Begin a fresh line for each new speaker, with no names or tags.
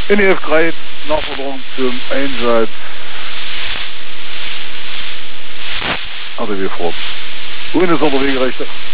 NEF 3, Nachforderung zum Einsatz. Also wir vor. Grün ist unterwegs, rechter.